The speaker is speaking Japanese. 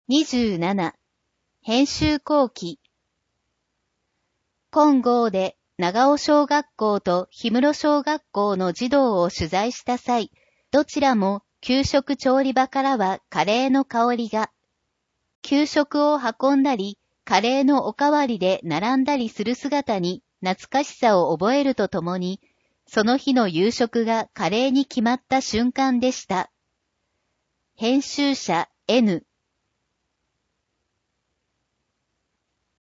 27、編集後期。今号で長尾小学校と氷室小学校の児童を取材した際、どちらも給食調理場からはカレーの香りが、給食を運んだり、カレーのおかわりで並んだりする姿に懐かしさを覚えるとともに、その日の夕食がカレーに決まった瞬間でした。編集者 N